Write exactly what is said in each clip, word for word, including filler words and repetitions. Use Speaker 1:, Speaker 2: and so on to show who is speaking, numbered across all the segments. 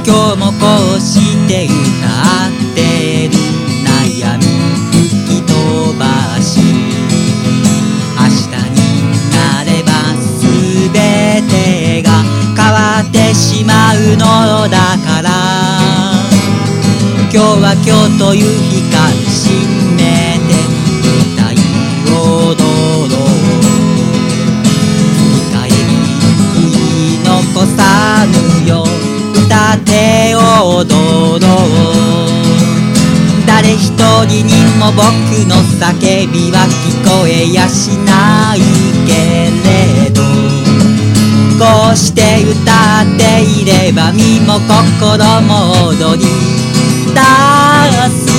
Speaker 1: 今日もこうして歌ってる悩み吹き飛ばし、明日になれば全てが変わってしまうのだから、今日は今日という日かみしめて歌い踊ろう。振り返り悔い残さぬよ歌って踊ろう。誰一人にも僕の叫びは聞こえやしないけれど、こうして歌っていれば身も心も踊り出す。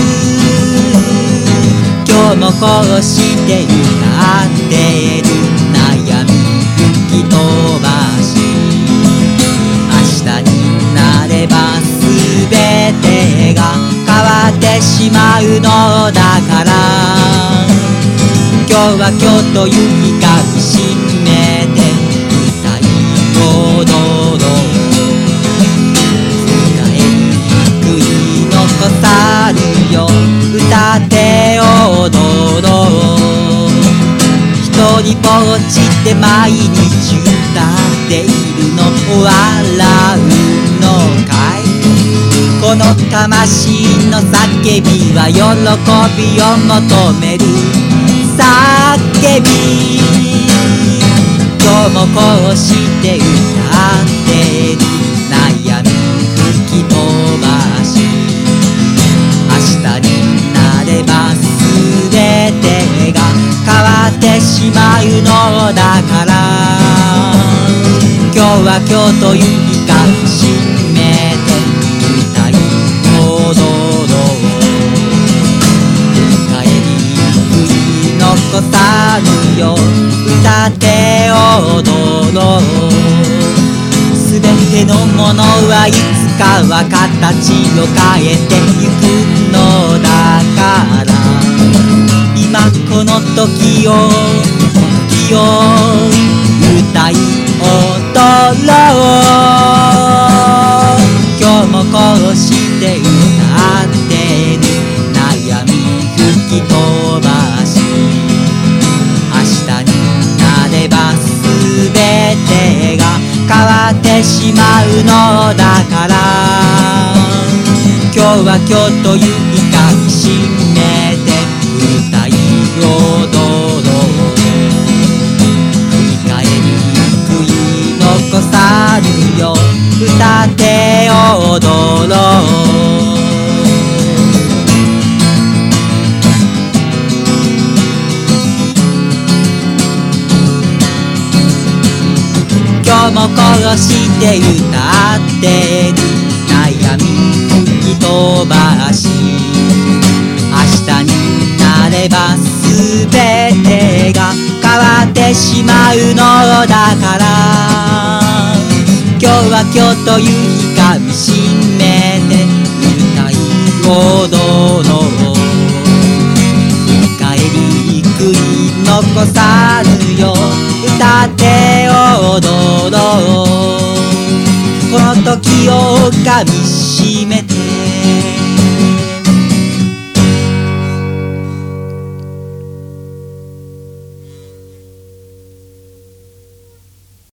Speaker 1: 今日もこうして歌ってる悩み吹き飛ばし、明日になれば全てが変わってしまうのだから、今日は今日という日かみしめて歌い踊ろう。振り返り悔い残さぬよ歌って踊ろう。一人ぼっちで毎日歌っているの笑うのかい。この魂の叫びは喜びを求める叫び。今日もこうして歌ってる悩み吹き飛ばし、明日になれば全てが変わってしまうのだから、今日は今日という日かみしめて歌い踊ろう。振り返り悔い残さぬよ歌って踊ろう。すべてのものはいつかは形を変えてゆくのだから、今この時を時を歌い踊ろう。今日もこうして歌ってる悩み吹き飛ばし、明日になれば全てが変わってしまうのだから、今日は今日という日かみしめて歌い踊ろう。振り返り悔い残さぬよ歌って踊ろう。今日もこうして歌ってる悩み吹き飛ばし、明日になれば全てが変わってしまうのだから、今日は今日という日かみしめて歌い踊ろう。振り返り悔い残さぬよ歌って踊ろう。この時をかみしめて